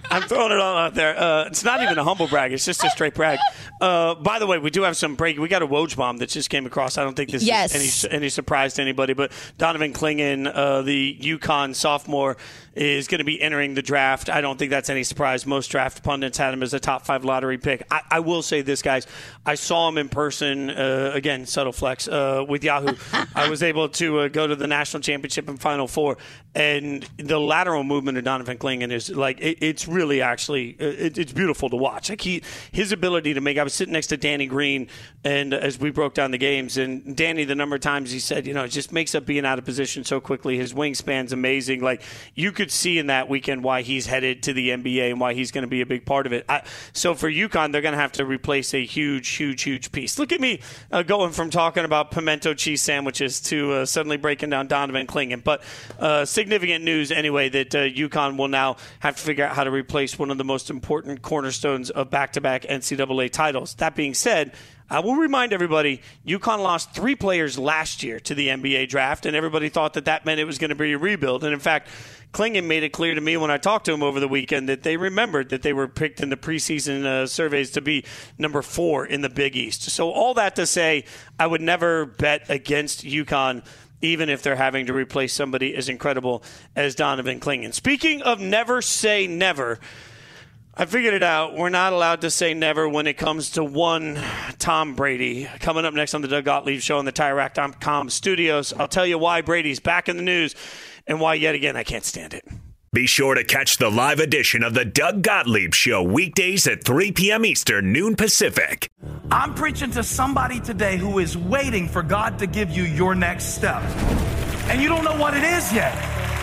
It's not even a humble brag. It's just a straight brag. By the way, we do have some break. We got a Woj bomb that just came across. I don't think this is any surprise to anybody, but Donovan Clingan, the UConn sophomore, is going to be entering the draft. I don't think that's any surprise. Most draft pundits had him as a top 5 lottery pick. I will say this, guys. I saw him in person, again, subtle flex, with Yahoo. I was able to go to the national championship and Final Four, and the lateral movement of Donovan Clingan is like, it's really actually, it's beautiful to watch. Like his ability to make, I was sitting next to Danny Green, and as we broke down the games, and Danny, the number of times he said, it just makes up being out of position so quickly. His wingspan's amazing. Like, you could see in that weekend why he's headed to the NBA and why he's going to be a big part of it. So for UConn, they're going to have to replace a huge piece. Look at me going from talking about pimento cheese sandwiches to suddenly breaking down Donovan Clingan. But significant news anyway that UConn will now have to figure out how to replace one of the most important cornerstones of back-to-back NCAA titles. That being said, I will remind everybody, UConn lost 3 players last year to the NBA draft, and everybody thought that meant it was going to be a rebuild. And in fact, Clingan made it clear to me when I talked to him over the weekend that they remembered that they were picked in the preseason surveys to be number 4 in the Big East. So all that to say, I would never bet against UConn, even if they're having to replace somebody as incredible as Donovan Clingan. Speaking of never say never, I figured it out. We're not allowed to say never when it comes to one Tom Brady. Coming up next on the Doug Gottlieb Show in the TireRack.com studios, I'll tell you why Brady's back in the news and why, yet again, I can't stand it. Be sure to catch the live edition of the Doug Gottlieb Show weekdays at 3 p.m. Eastern, noon Pacific. I'm preaching to somebody today who is waiting for God to give you your next step. And you don't know what it is yet.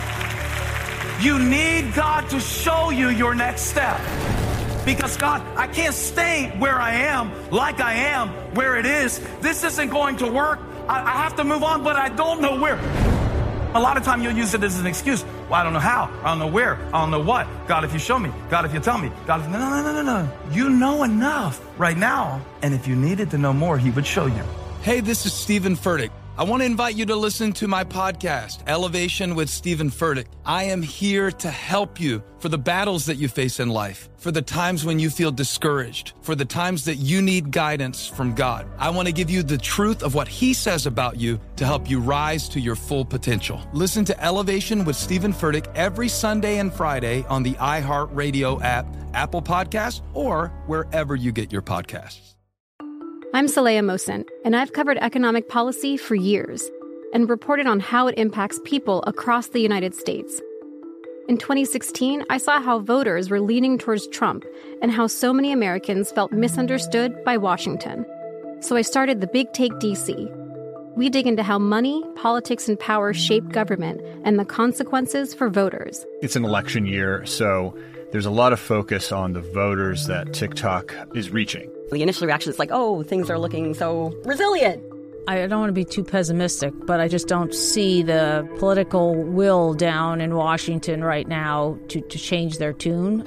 You need God to show you your next step. Because God, I can't stay where I am, like I am, where it is. This isn't going to work. I have to move on, but I don't know where. A lot of time you'll use it as an excuse. Well, I don't know how. I don't know where. I don't know what. God, if you show me. God, if you tell me. God, if... No. You know enough right now. And if you needed to know more, he would show you. Hey, this is Stephen Furtick. I want to invite you to listen to my podcast, Elevation with Stephen Furtick. I am here to help you for the battles that you face in life, for the times when you feel discouraged, for the times that you need guidance from God. I want to give you the truth of what he says about you to help you rise to your full potential. Listen to Elevation with Stephen Furtick every Sunday and Friday on the iHeartRadio app, Apple Podcasts, or wherever you get your podcasts. I'm Saleha Mohsen, and I've covered economic policy for years and reported on how it impacts people across the United States. In 2016, I saw how voters were leaning towards Trump and how so many Americans felt misunderstood by Washington. So I started The Big Take DC. We dig into how money, politics, and power shape government and the consequences for voters. It's an election year, so there's a lot of focus on the voters that TikTok is reaching. The initial reaction is like, oh, things are looking so resilient. I don't want to be too pessimistic, but I just don't see the political will down in Washington right now to change their tune.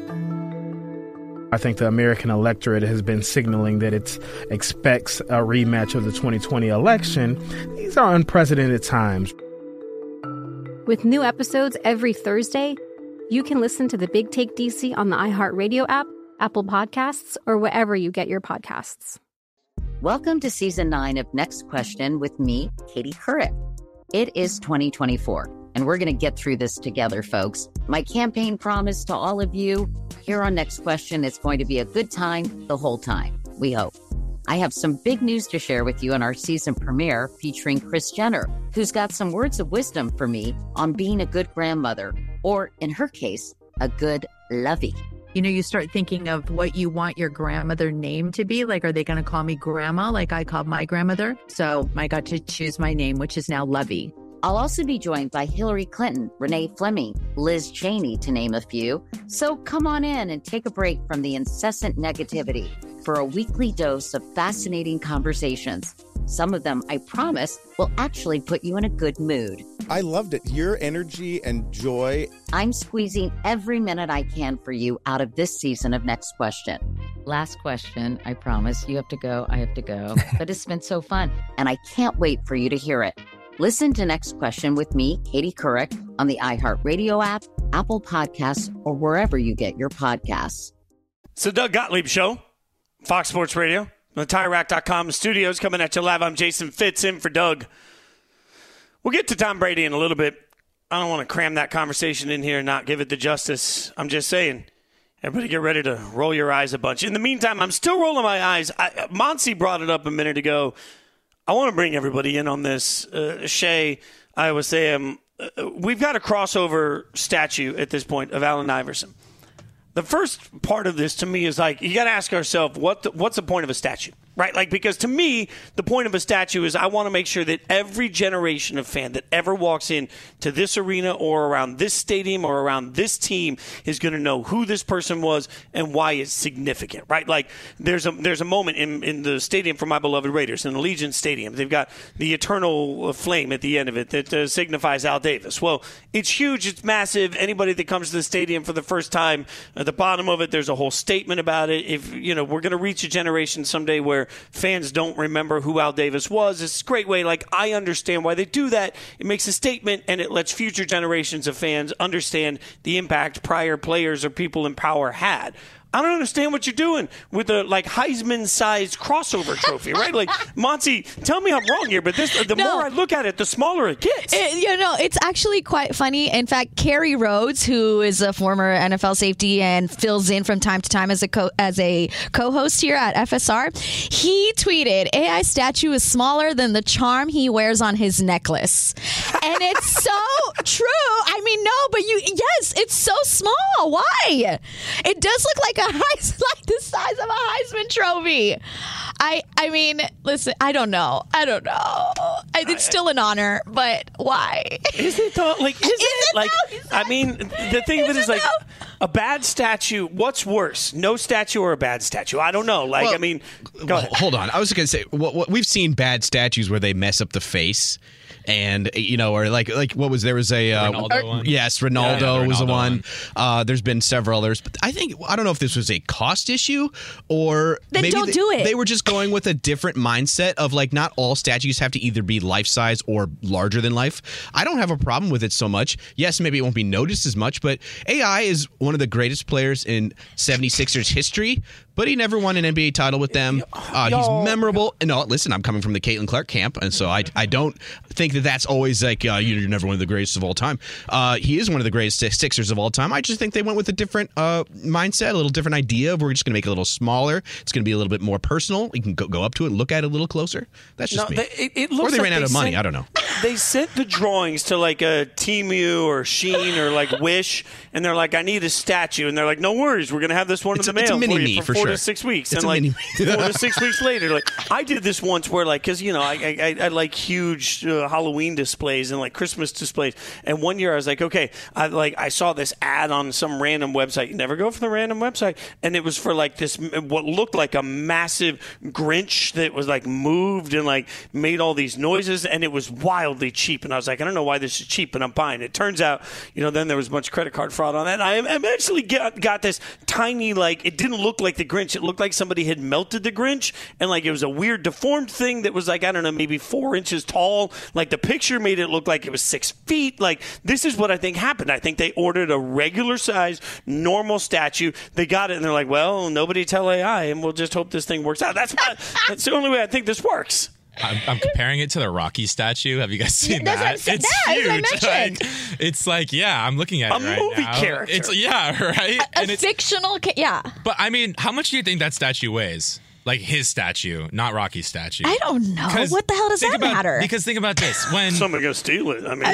I think the American electorate has been signaling that it expects a rematch of the 2020 election. These are unprecedented times. With new episodes every Thursday, you can listen to The Big Take DC on the iHeartRadio app, Apple Podcasts, or wherever you get your podcasts. Welcome to Season 9 of Next Question with me, Katie Couric. It is 2024, and we're going to get through this together, folks. My campaign promise to all of you, here on Next Question, it's going to be a good time the whole time, we hope. I have some big news to share with you in our season premiere featuring Kris Jenner, who's got some words of wisdom for me on being a good grandmother, or in her case, a good lovey. You know, you start thinking of what you want your grandmother name to be. Like, are they going to call me grandma like I called my grandmother? So I got to choose my name, which is now Lovey. I'll also be joined by Hillary Clinton, Renee Fleming, Liz Cheney, to name a few. So come on in and take a break from the incessant negativity for a weekly dose of fascinating conversations. Some of them, I promise, will actually put you in a good mood. I loved it. Your energy and joy. I'm squeezing every minute I can for you out of this season of Next Question. Last question, I promise. You have to go, I have to go. But it's been so fun, and I can't wait for you to hear it. Listen to Next Question with me, Katie Couric, on the iHeartRadio app, Apple Podcasts, or wherever you get your podcasts. It's the Doug Gottlieb Show, Fox Sports Radio. The TireRack.com studios coming at you live. I'm Jason Fitz in for Doug. We'll get to Tom Brady in a little bit. I don't want to cram that conversation in here and not give it the justice. I'm just saying, everybody get ready to roll your eyes a bunch. In the meantime, I'm still rolling my eyes. Monty brought it up a minute ago. I want to bring everybody in on this. Shay, I was saying, we've got a crossover statue at this point of Allen Iverson. The first part of this to me is like, you got to ask ourselves, what's the point of a statue, right? Like, because to me, the point of a statue is I want to make sure that every generation of fan that ever walks in to this arena or around this stadium or around this team is going to know who this person was and why it's significant, right? Like, there's a moment in the stadium for my beloved Raiders, in Allegiant Stadium. They've got the eternal flame at the end of it that signifies Al Davis. Well, it's huge. It's massive. Anybody that comes to the stadium for the first time, at the bottom of it, there's a whole statement about it. If we're going to reach a generation someday where fans don't remember who Al Davis was, it's a great way. Like, I understand why they do that. It makes a statement, and it lets future generations of fans understand the impact prior players or people in power had. I don't understand what you're doing with a Heisman-sized crossover trophy, right? Like, Monty, tell me I'm wrong here, but the more I look at it, the smaller it gets. It's actually quite funny. In fact, Kerry Rhodes, who is a former NFL safety and fills in from time to time as a co-host here at FSR, he tweeted, AI statue is smaller than the charm he wears on his necklace. And it's so true. I mean, no, but yes, it's so small. Why? It does look like like the size of a Heisman trophy. I mean, listen, I don't know. It's still an honor, but why? Is it though? Like, is it? Like, I mean, the thing of it is, like, a bad statue. What's worse, no statue or a bad statue? I don't know. Like, well, I mean, go ahead. Hold on. I was going to say, what we've seen bad statues where they mess up the face. And, or like what was there was a Ronaldo one. Yes, Ronaldo was the one. one. There's been several others, but I don't know if this was a cost issue or then maybe don't do it. They were just going with a different mindset of, like, not all statues have to either be life size or larger than life. I don't have a problem with it so much. Yes, maybe it won't be noticed as much, but AI is one of the greatest players in 76ers history. But he never won an NBA title with them. He's memorable. No, listen, I'm coming from the Caitlin Clark camp, and so I don't think that's always like, you're never one of the greatest of all time. He is one of the greatest Sixers of all time. I just think they went with a different mindset, a little different idea of we're just going to make it a little smaller. It's going to be a little bit more personal. You can go up to it and look at it a little closer. That's just me. It looks or they like ran out of money. I don't know. they sent the drawings to like a Temu or Shein or like Wish, and they're like, I need a statue, and they're like, no worries, we're gonna have this one in the mail for you for 4 to 6 weeks, and like 4 to 6 weeks later, like I did this once where like because I like huge Halloween displays and like Christmas displays, and one year I was like, okay, I saw this ad on some random website. You never go for the random website, and it was for like this what looked like a massive Grinch that was like moved and like made all these noises, and it was wildly cheap. And I was like, I don't know why this is cheap, but I'm buying it. It turns out, then there was much credit card fraud on that. And I eventually got this tiny, like, it didn't look like the Grinch. It looked like somebody had melted the Grinch, and like it was a weird deformed thing that was like, I don't know, maybe 4 inches tall. Like the picture made it look like it was 6 feet. Like this is what I think happened. I think they ordered a regular size, normal statue. They got it, and they're like, well, nobody tell AI, and we'll just hope this thing works out. That's the only way I think this works. I'm comparing it to the Rocky statue. Have you guys seen that? It's huge. It's like, yeah, I'm looking at it right now. A movie character. Right? A fictional, But I mean, how much do you think that statue weighs? Like his statue, not Rocky's statue. I don't know. What the hell does that matter? Because think about this: when someone goes steal it, I mean,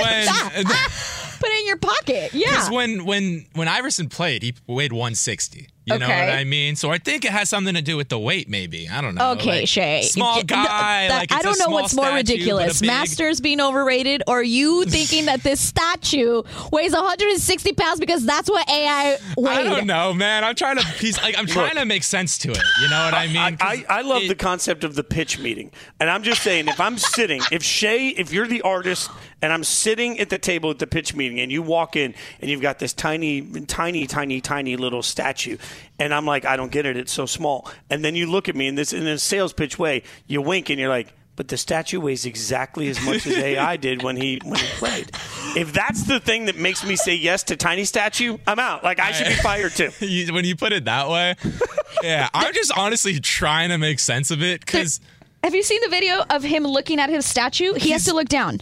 put it in your pocket. Yeah. Because when Iverson played, he weighed 160. You know what I mean? So I think it has something to do with the weight, maybe. I don't know. Okay, Shay. Small guy. I don't know what's more ridiculous: Masters being overrated, or you thinking that this statue weighs 160 pounds because that's what AI weighed. I don't know, man. I'm trying to make sense to it. You know what I mean? I love the concept of the pitch meeting, and I'm just saying, if I'm sitting, if you're the artist, and I'm sitting at the table at the pitch meeting, and you walk in, and you've got this tiny little statue. And I'm like, I don't get it. It's so small. And then you look at me in a sales pitch way, you wink and you're like, but the statue weighs exactly as much as AI did when he played. If that's the thing that makes me say yes to tiny statue, I'm out. Like, I should be fired too. When you put it that way, yeah, I'm just honestly trying to make sense of it because. Have you seen the video of him looking at his statue? He has to look down.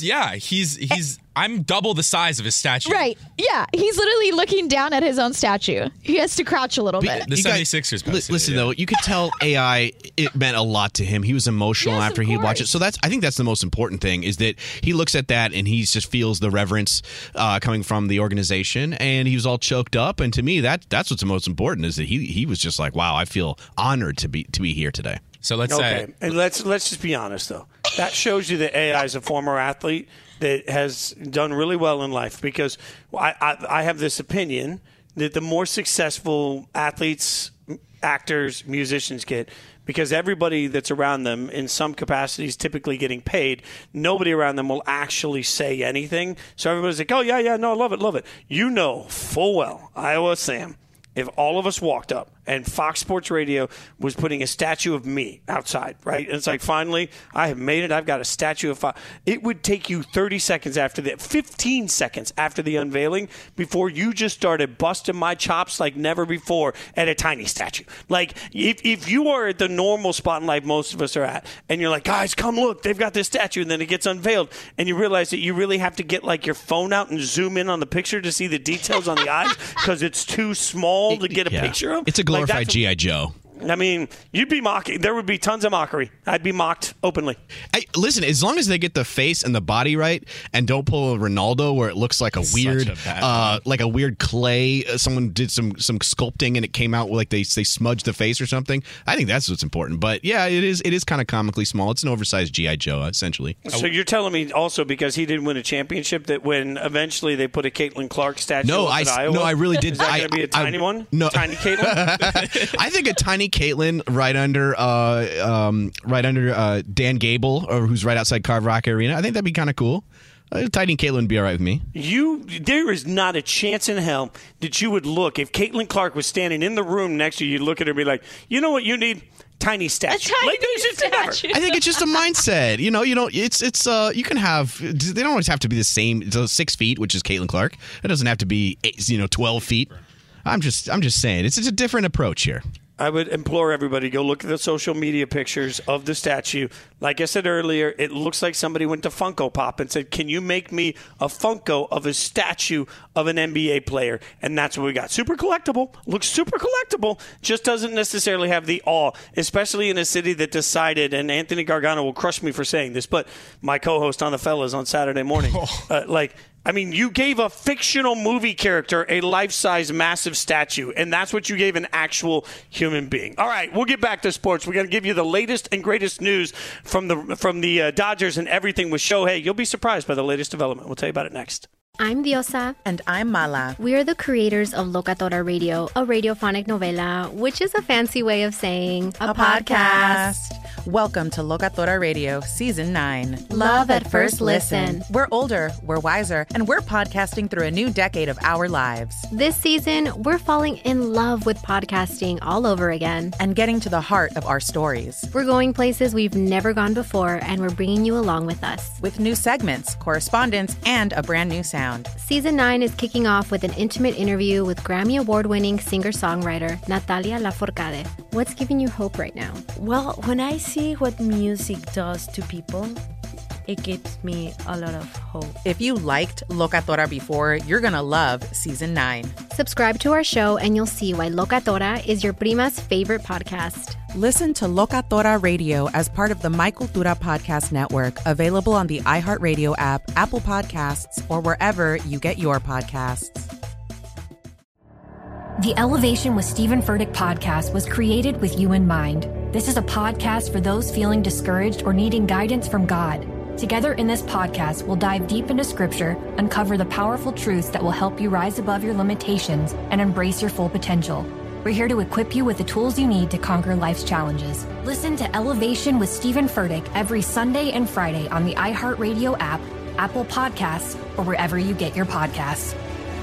I'm double the size of his statue. Right. Yeah. He's literally looking down at his own statue. He has to crouch a little bit. The 76ers posted listen, though, you could tell AI, it meant a lot to him. He was emotional after he watched it. So I think that's the most important thing, is that he looks at that and he just feels the reverence coming from the organization, and he was all choked up. And to me, that's what's the most important, is that he was just like, wow, I feel honored to be here today. So let's say, and let's just be honest though. That shows you that AI is a former athlete that has done really well in life, because I have this opinion that the more successful athletes, actors, musicians get, because everybody that's around them in some capacity is typically getting paid, nobody around them will actually say anything. So everybody's like, oh, yeah, no, I love it. You know full well, Iowa Sam, if all of us walked up and Fox Sports Radio was putting a statue of me outside, right? And it's like, finally, I have made it. I've got a statue of Fox. It would take you 15 seconds after the unveiling before you just started busting my chops like never before at a tiny statue. Like, if you are at the normal spot in life most of us are at, and you're like, guys, come look, they've got this statue, and then it gets unveiled, and you realize that you really have to get like your phone out and zoom in on the picture to see the details on the eyes because it's too small to get a picture of. It's a glorified G.I. Joe. I mean, you'd be mocking. There would be tons of mockery. I'd be mocked openly. Listen, as long as they get the face and the body right, and don't pull a Ronaldo where it looks like a weird clay. Someone did some sculpting and it came out like they smudged the face or something. I think that's what's important. But yeah, it is kind of comically small. It's an oversized G.I. Joe, essentially. So you're telling me also, because he didn't win a championship, that when eventually they put a Caitlin Clark statue at Iowa? No, I really did. Is that going to be a tiny one? No. Tiny Caitlin? I think a tiny Caitlin right under Dan Gable, or who's right outside Carve Rock Arena. I think that'd be kind of cool. Tiny Caitlin would be all right with me. There is not a chance in hell that you would look, if Caitlin Clark was standing in the room next to you, you'd look at her and be like, you know what you need? Tiny statue. Statue. I think it's just a mindset. You don't. It's you can have. They don't always have to be the same. It's 6 feet, which is Caitlin Clark. It doesn't have to be 12 feet. I'm just saying it's a different approach here. I would implore everybody to go look at the social media pictures of the statue. Like I said earlier, it looks like somebody went to Funko Pop and said, can you make me a Funko of a statue of an NBA player? And that's what we got. Super collectible. Looks super collectible. Just doesn't necessarily have the awe, especially in a city that decided, and Anthony Gargano will crush me for saying this, but my co-host on the Fellas on Saturday morning, you gave a fictional movie character a life-size massive statue, and that's what you gave an actual human being. All right, we'll get back to sports. We're going to give you the latest and greatest news from the Dodgers and everything with Shohei. You'll be surprised by the latest development. We'll tell you about it next. I'm Diosa. And I'm Mala. We are the creators of Locatora Radio, a radiophonic novela, which is a fancy way of saying a podcast. Welcome to Locatora Radio, Season 9. Love at first listen. We're older, we're wiser, and we're podcasting through a new decade of our lives. This season, we're falling in love with podcasting all over again. And getting to the heart of our stories. We're going places we've never gone before, and we're bringing you along with us. With new segments, correspondence, and a brand new sound. Season 9 is kicking off with an intimate interview with Grammy Award-winning singer-songwriter Natalia Lafourcade. What's giving you hope right now? Well, when I see what music does to people, it gives me a lot of hope. If you liked Locatora before, you're going to love Season 9. Subscribe to our show and you'll see why Locatora is your prima's favorite podcast. Listen to Locatora Radio as part of the My Cultura Podcast Network, available on the iHeartRadio app, Apple Podcasts, or wherever you get your podcasts. The Elevation with Stephen Furtick podcast was created with you in mind. This is a podcast for those feeling discouraged or needing guidance from God. Together in this podcast, we'll dive deep into Scripture, uncover the powerful truths that will help you rise above your limitations and embrace your full potential. We're here to equip you with the tools you need to conquer life's challenges. Listen to Elevation with Stephen Furtick every Sunday and Friday on the iHeartRadio app, Apple Podcasts, or wherever you get your podcasts.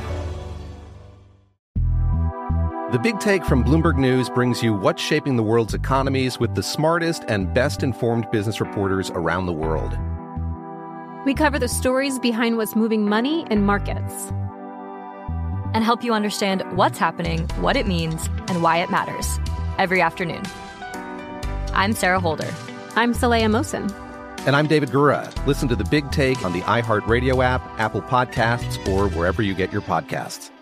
The Big Take from Bloomberg News brings you what's shaping the world's economies with the smartest and best-informed business reporters around the world. We cover the stories behind what's moving money and markets. And help you understand what's happening, what it means, and why it matters. Every afternoon. I'm Sarah Holder. I'm Saleha Mohsen. And I'm David Gura. Listen to The Big Take on the iHeartRadio app, Apple Podcasts, or wherever you get your podcasts.